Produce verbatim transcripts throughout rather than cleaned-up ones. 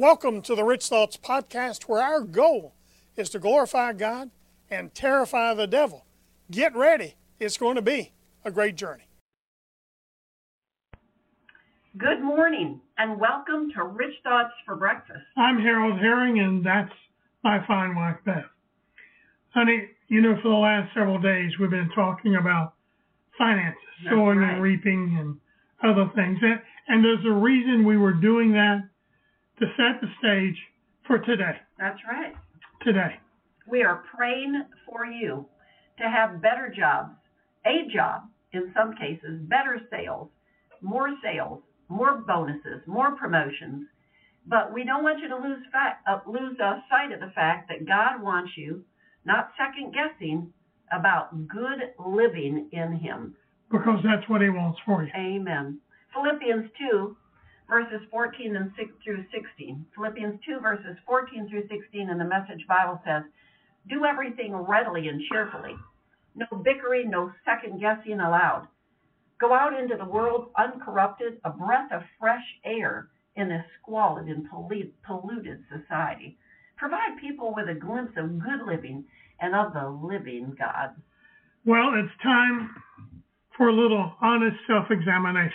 Welcome to the Rich Thoughts Podcast, where our goal is to glorify God and terrify the devil. Get ready. It's going to be a great journey. Good morning, and welcome to Rich Thoughts for Breakfast. I'm Harold Herring, and that's my fine wife, Beth. Honey, you know, for the last several days, we've been talking about finances, That's sowing right. and reaping and other things. And, and there's a reason we were doing that, to set the stage for today. That's right. Today. We are praying for you to have better jobs, a job in some cases, better sales, more sales, more bonuses, more promotions. But we don't want you to lose fact, uh, lose uh, sight of the fact that God wants you not second guessing about good living in Him. Because that's what He wants for you. Amen. Philippians two, verses fourteen and six through sixteen. Philippians two, verses fourteen through sixteen in the Message Bible says, "Do everything readily and cheerfully. No bickering, no second guessing allowed. Go out into the world uncorrupted, a breath of fresh air in a squalid and polluted society. Provide people with a glimpse of good living and of the living God." Well, it's time for a little honest self-examination.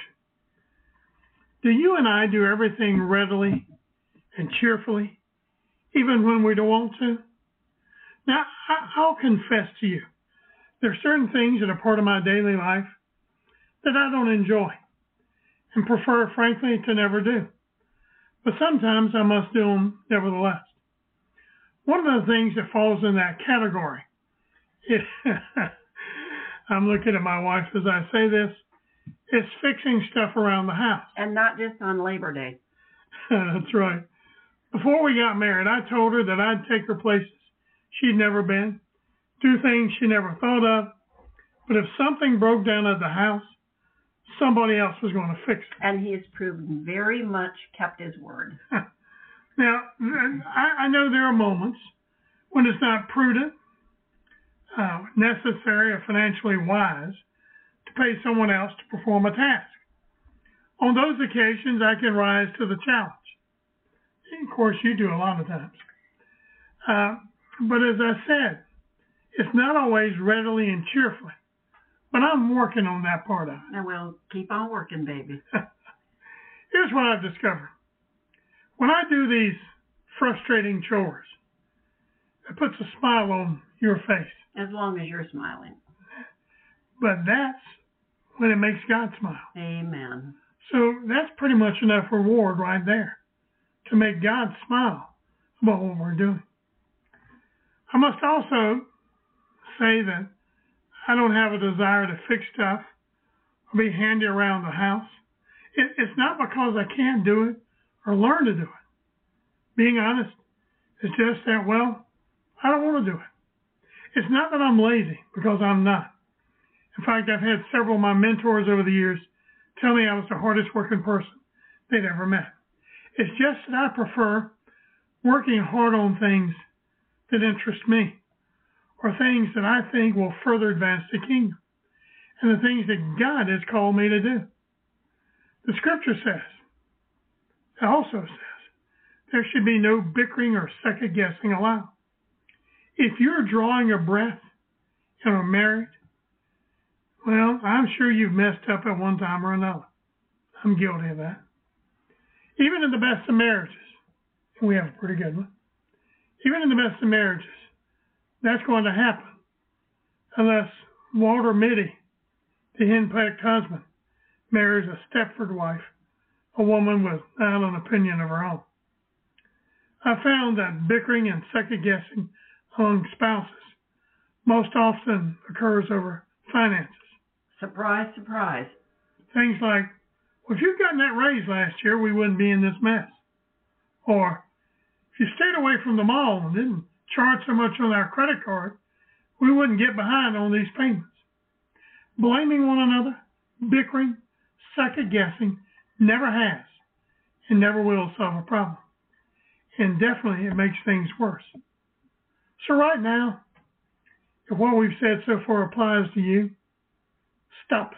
Do you and I do everything readily and cheerfully, even when we don't want to? Now, I'll confess to you, there are certain things that are part of my daily life that I don't enjoy and prefer, frankly, to never do. But sometimes I must do them nevertheless. One of the things that falls in that category is, I'm looking at my wife as I say this, is fixing stuff around the house. And not just on Labor Day. That's right. Before we got married, I told her that I'd take her places she'd never been, do things she never thought of, but if something broke down at the house, somebody else was going to fix it. And he has proven very much kept his word. Now, I, I know there are moments when it's not prudent, uh, necessary, or financially wise to pay someone else to perform a task. On those occasions, I can rise to the challenge. Of course, you do a lot of times. Uh, but as I said, it's not always readily and cheerfully. But I'm working on that part of it. And we'll keep on working, baby. Here's what I've discovered. When I do these frustrating chores, it puts a smile on your face. As long as you're smiling. But that's when it makes God smile. Amen. So that's pretty much enough reward right there to make God smile about what we're doing. I must also say that I don't have a desire to fix stuff or be handy around the house. It, it's not because I can't do it or learn to do it. Being honest, it's just that, well, I don't want to do it. It's not that I'm lazy, because I'm not. In fact, I've had several of my mentors over the years tell me I was the hardest working person they'd ever met. It's just that I prefer working hard on things that interest me, or things that I think will further advance the kingdom, and the things that God has called me to do. The scripture says, it also says, there should be no bickering or second guessing allowed. If you're drawing a breath and are married, well, I'm sure you've messed up at one time or another. I'm guilty of that. Even in the best of marriages, and we have a pretty good one, even in the best of marriages, that's going to happen unless Walter Mitty, the henpecked husband, marries a Stepford wife, a woman without an opinion of her own. I found that bickering and second guessing among spouses most often occurs over finances. Surprise, surprise. Things like, well, if you'd gotten that raise last year, we wouldn't be in this mess. Or, if you stayed away from the mall and didn't charge so much on our credit card, we wouldn't get behind on these payments. Blaming one another, bickering, second guessing, never has and never will solve a problem. And definitely it makes things worse. So right now, if what we've said so far applies to you, stop it.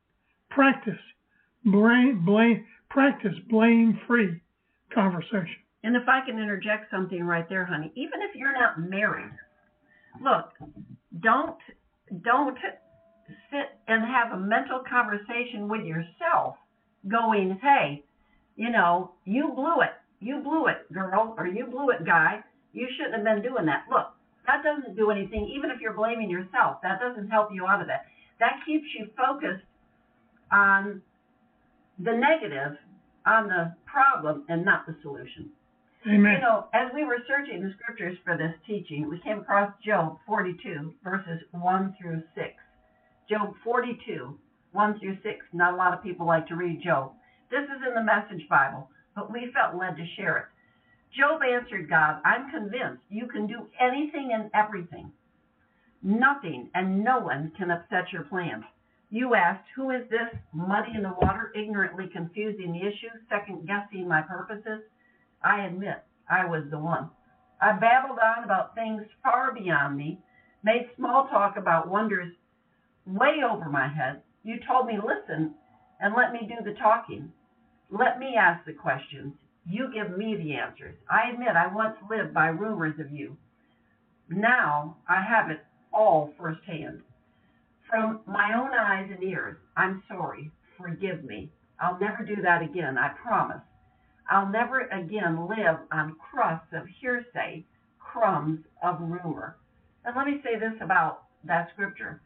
Practice blame, blame, practice blame-free conversation. And if I can interject something right there, honey, even if you're not married, look, don't don't sit and have a mental conversation with yourself going, hey, you know, you blew it. You blew it, girl, or you blew it, guy. You shouldn't have been doing that. Look, that doesn't do anything, even if you're blaming yourself. That doesn't help you out of that. That keeps you focused on the negative, on the problem, and not the solution. Amen. You know, as we were searching the scriptures for this teaching, we came across Job forty-two, verses one through six. Job forty-two, one through six. Not a lot of people like to read Job. This is in the Message Bible, but we felt led to share it. Job answered God, I'm convinced you can do anything and everything. Nothing and no one can upset your plans. You asked, who is this, muddying the water, ignorantly confusing the issue, second-guessing my purposes? I admit, I was the one. I babbled on about things far beyond me, made small talk about wonders way over my head. You told me, listen, and let me do the talking. Let me ask the questions. You give me the answers. I admit I once lived by rumors of you. Now I have it all firsthand. From my own eyes and ears, I'm sorry. Forgive me. I'll never do that again, I promise. I'll never again live on crusts of hearsay, crumbs of rumor. And let me say this about that scripture.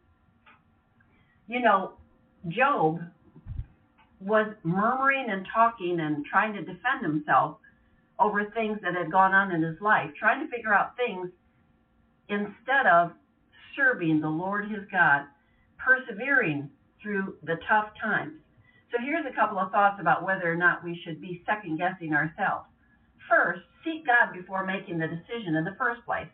You know, Job was murmuring and talking and trying to defend himself over things that had gone on in his life, trying to figure out things instead of serving the Lord his God, persevering through the tough times. So here's a couple of thoughts about whether or not we should be second-guessing ourselves. First, seek God before making the decision in the first place.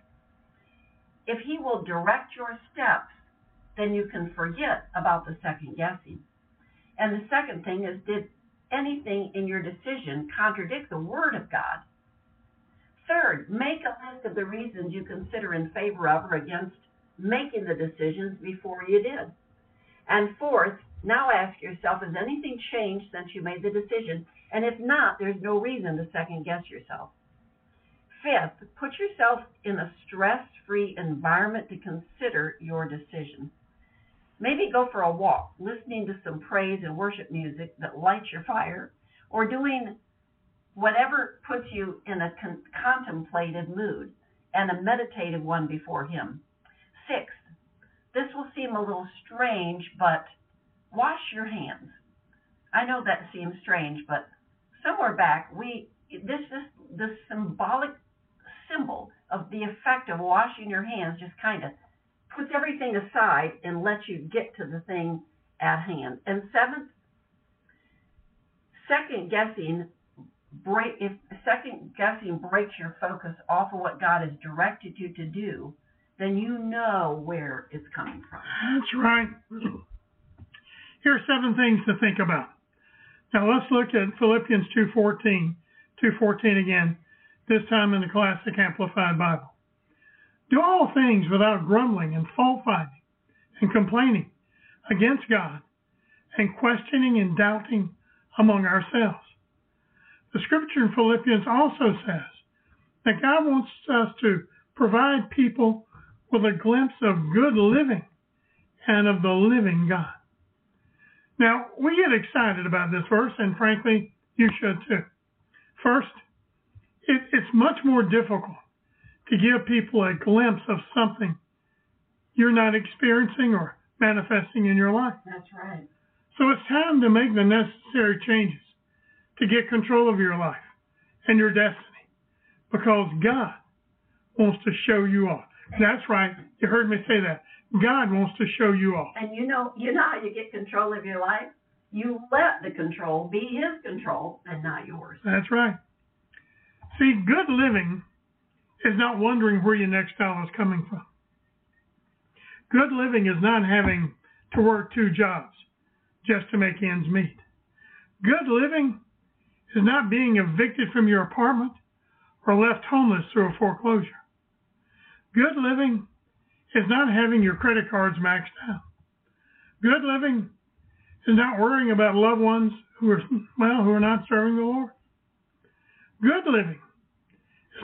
If he will direct your steps, then you can forget about the second-guessing. And the second thing is, did anything in your decision contradict the Word of God? Third, make a list of the reasons you consider in favor of or against making the decisions before you did. And fourth, now ask yourself, has anything changed since you made the decision? And if not, there's no reason to second guess yourself. Fifth, put yourself in a stress-free environment to consider your decision. Maybe go for a walk, listening to some praise and worship music that lights your fire, or doing whatever puts you in a con- contemplative mood and a meditative one before him. Sixth, this will seem a little strange, but wash your hands. I know that seems strange, but somewhere back, we this is the symbolic symbol of the effect of washing your hands just kind of puts everything aside and lets you get to the thing at hand. And seventh, second guessing break if second guessing breaks your focus off of what God has directed you to do, then you know where it's coming from. That's right. Here are seven things to think about. Now let's look at Philippians two fourteen, two fourteen again, this time in the Classic Amplified Bible. Do all things without grumbling and fault-finding and complaining against God and questioning and doubting among ourselves. The scripture in Philippians also says that God wants us to provide people with a glimpse of good living and of the living God. Now, we get excited about this verse, and frankly, you should too. First, it, it's much more difficult to give people a glimpse of something you're not experiencing or manifesting in your life. That's right. So it's time to make the necessary changes to get control of your life and your destiny, because God wants to show you off. That's right. You heard me say that. God wants to show you off. And you know, you know how you get control of your life? You let the control be his control and not yours. That's right. See, good living is not wondering where your next dollar is coming from. Good living is not having to work two jobs just to make ends meet. Good living is not being evicted from your apartment or left homeless through a foreclosure. Good living is not having your credit cards maxed out. Good living is not worrying about loved ones who are, well, who are not serving the Lord. Good living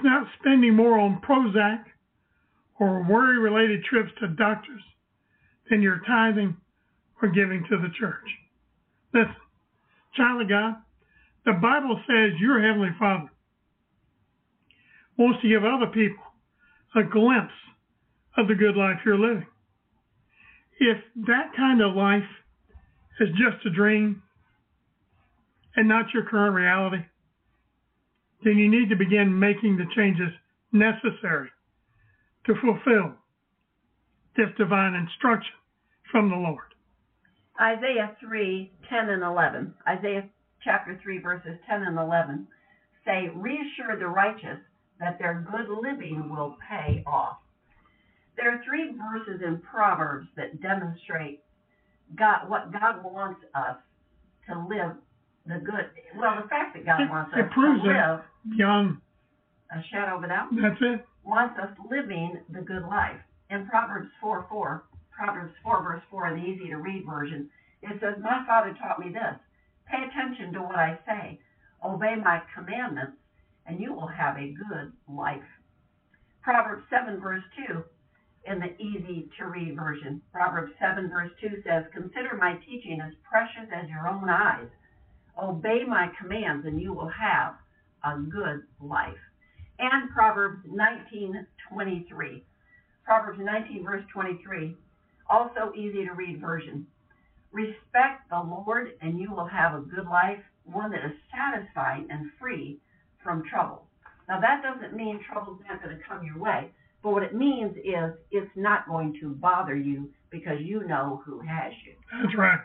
not spending more on Prozac or worry-related trips to doctors than you're tithing or giving to the church. Listen, child of God, the Bible says your Heavenly Father wants to give other people a glimpse of the good life you're living. If that kind of life is just a dream and not your current reality, then you need to begin making the changes necessary to fulfill this divine instruction from the Lord. Isaiah three, ten and eleven. Isaiah chapter three, verses ten and eleven say, reassure the righteous that their good living will pay off. There are three verses in Proverbs that demonstrate God, what God wants us to live the good. Well, the fact that God It, wants it us proves to live it beyond. a shadow of a doubt. That's it. Wants us living the good life. In Proverbs four four, Proverbs four verse four, in the easy to read version, it says, my Father taught me this. Pay attention to what I say. Obey my commandments, and you will have a good life. Proverbs seven verse two, in the easy to read version. Proverbs seven verse two says, consider my teaching as precious as your own eyes. Obey my commands, and you will have a good life. And Proverbs nineteen twenty-three. Proverbs nineteen verse twenty-three, also easy to read version. Respect the Lord, and you will have a good life, one that is satisfying and free from trouble. Now that doesn't mean trouble's not going to come your way, but what it means is it's not going to bother you because you know who has you. That's right.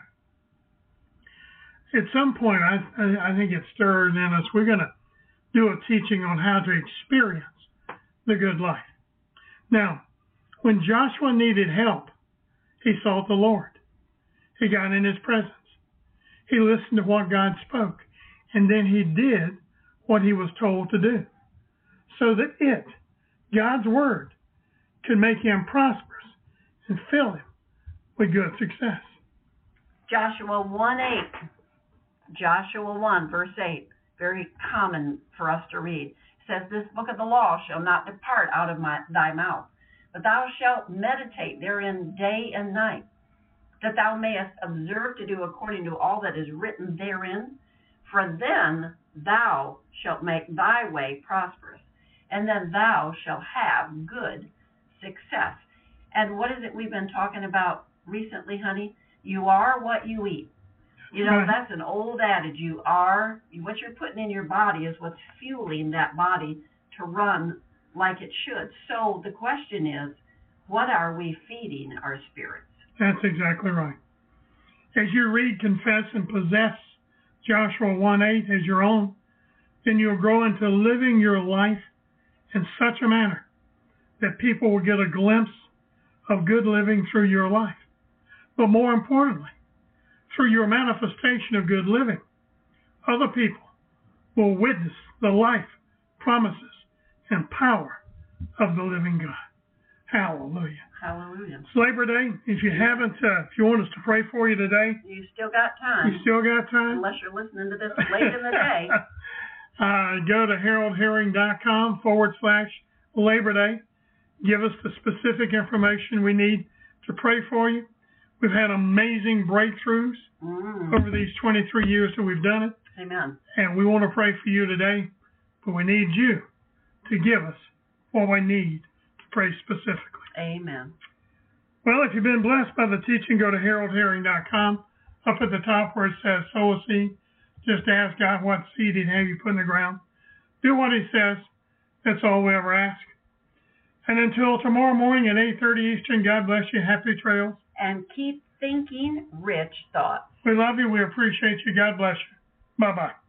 At some point, I, I think it stirs in us. We're going to do a teaching on how to experience the good life. Now, when Joshua needed help, he sought the Lord. He got in his presence. He listened to what God spoke, and then he did what he was told to do, so that it, God's word, could make him prosperous and fill him with good success. Joshua one eight. Joshua one verse eight, very common for us to read. It says, this book of the law shall not depart out of my, thy mouth, but thou shalt meditate therein day and night, that thou mayest observe to do according to all that is written therein. For then thou shalt make thy way prosperous, and then thou shalt have good success. And what is it we've been talking about recently, honey? You are what you eat. You know, that's an old adage. You are, what you're putting in your body is what's fueling that body to run like it should. So the question is, what are we feeding our spirits? That's exactly right. As you read, confess, and possess Joshua one eight as your own, then you'll grow into living your life in such a manner that people will get a glimpse of good living through your life. But more importantly, through your manifestation of good living, other people will witness the life, promises, and power of the living God. Hallelujah. Hallelujah. It's Labor Day. If you haven't, uh, if you want us to pray for you today, you still got time. You still got time? Unless you're listening to this late in the day. uh, go to haroldherring.com forward slash Labor Day. Give us the specific information we need to pray for you. We've had amazing breakthroughs mm. over these twenty-three years that we've done it. Amen. And we want to pray for you today, but we need you to give us what we need to pray specifically. Amen. Well, if you've been blessed by the teaching, go to harold herring dot com. Up at the top where it says sow a seed, just ask God what seed he'd have you put in the ground. Do what he says. That's all we ever ask. And until tomorrow morning at eight thirty Eastern, God bless you. Happy trails. And keep thinking rich thoughts. We love you. We appreciate you. God bless you. Bye-bye.